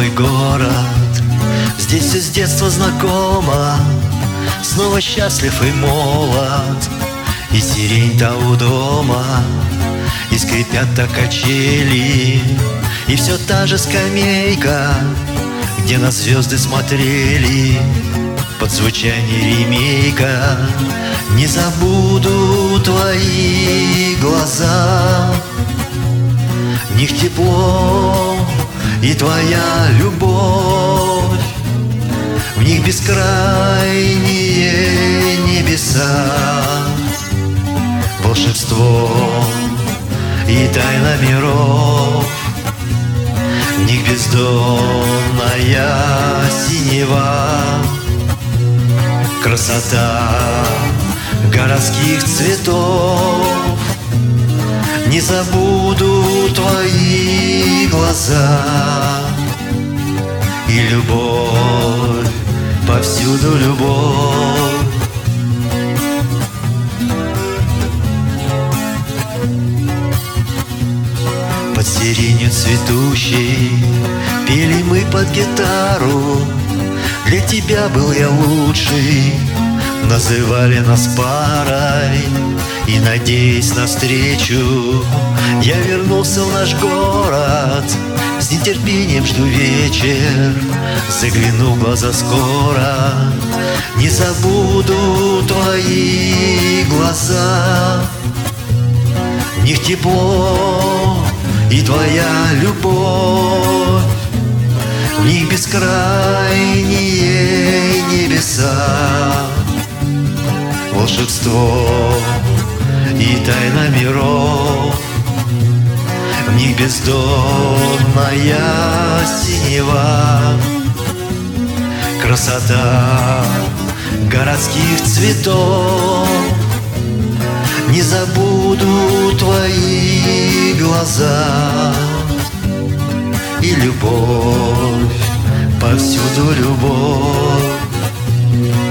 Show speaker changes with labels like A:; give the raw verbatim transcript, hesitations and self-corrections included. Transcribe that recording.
A: мой город. Здесь все с детства знакомо, снова счастлив и молод. И сирень-то у дома, и скрипят-то качели, и все та же скамейка, где на звезды смотрели под звучание ремейка. Не забуду твои глаза, в них тепло и твоя любовь, в них бескрайние небеса, волшебство и тайна миров, в них бездонная синева, красота городских цветов. Не забуду твои глаза и любовь, повсюду любовь. Под сиренью цветущей пели мы под гитару. Для тебя был я лучший, называли нас парой. И, надеясь навстречу, я вернулся в наш город. С нетерпением жду вечер, загляну в глаза скоро. Не забуду твои глаза, в них тепло и твоя любовь, в них бескрайние небеса, волшебство и тайна миров, в них бездонная синева, красота городских цветов. Не забуду твои глаза и любовь, повсюду любовь.